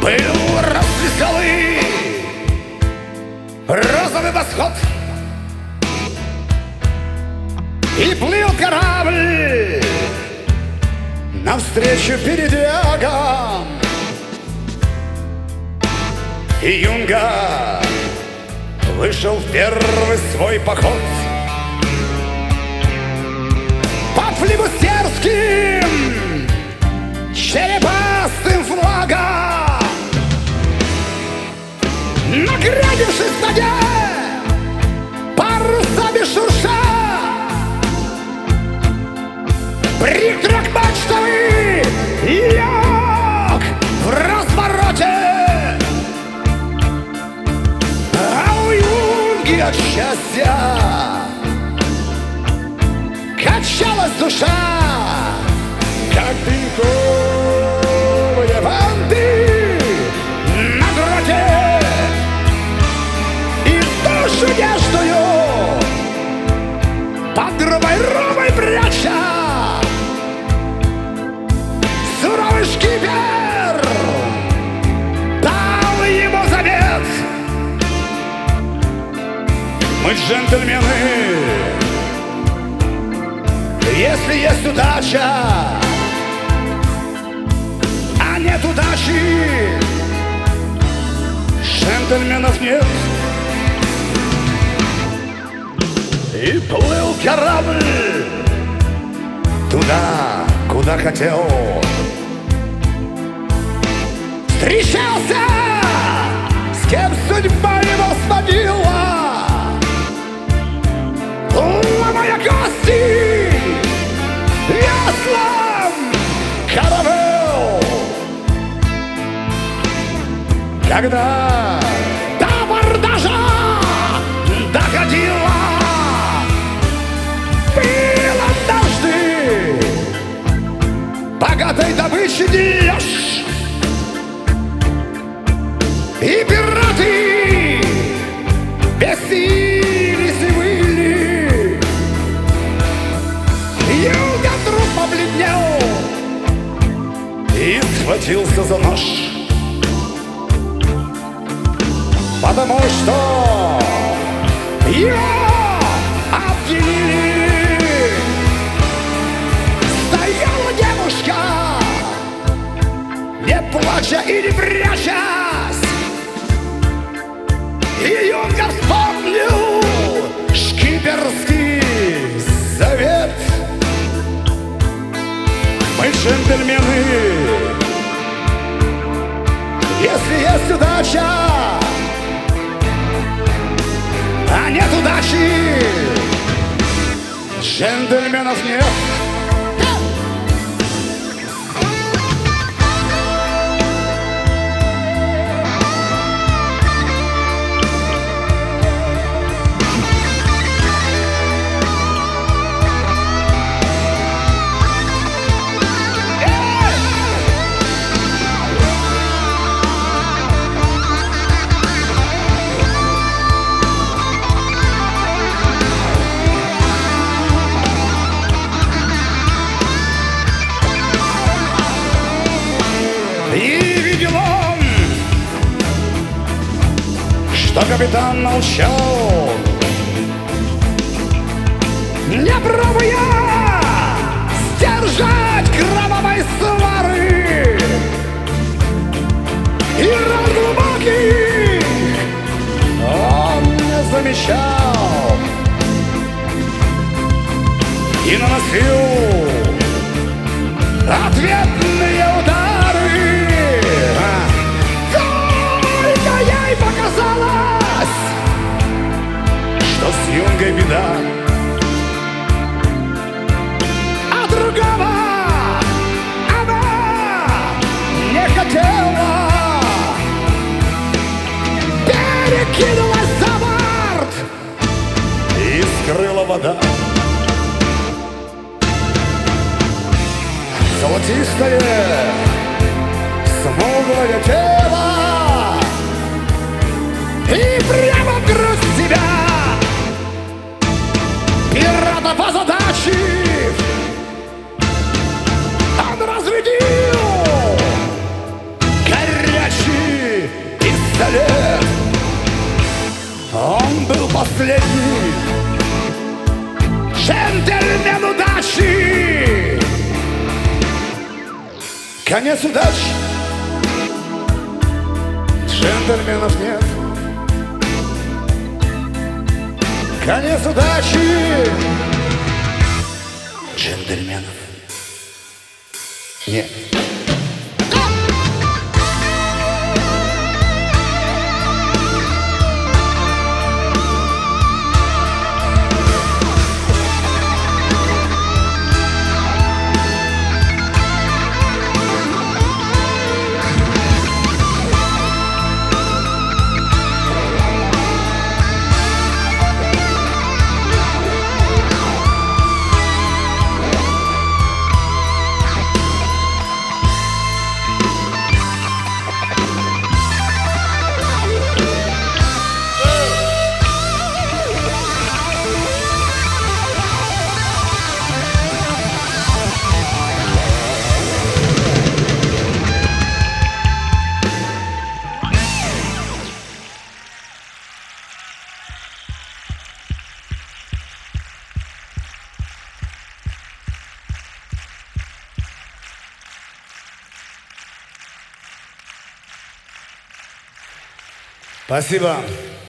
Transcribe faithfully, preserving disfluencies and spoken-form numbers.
Был расцветалый розовый восход, и плыл корабль навстречу передрягам. И Юнга вышел в первый свой поход под флибустерским черепастым флагом. Нагрянувшись в воде, парусами шурша, брик трехмачтовый лег в развороте. А у Юнги от счастья качалась душа, как пеньковые банды на гроте. И душу нежную под грубой робой пряча, суровый шкипер дал ему завет: мы джентльмены, если есть удача, а нет удачи, джентльменов нет. И плыл корабль туда, куда хотел. Встречался с кем судьба его сводила, ломая кости веслом каравел. Когда до абордажа доходила, был однажды богатой добычи деж, и пираты бесились и выли. Юнга вдруг побледнел и схватился за нож, потому что его обвинили. Стояла девушка, не плача и не прячась, и Юнга вспомнил шкиперский завет: мы джентльмены, если есть удача, а нет удачи, джентльменов нет. Что капитан молчал, не пробуя сдержать кровавой свары, и ран глубоких он не замечал, и наносил ответные удары. Только ей показалось, что с Юнгой беда, а другого она не хотела. Перекинулась за борт и скрыла вода. Золотистое, смуглое тело, и прямо в грудь себя пиратов озадачив, он разрядил горячий Конец удач, джентльменов нет. Конец удачи, джентльменов нет. Спасибо.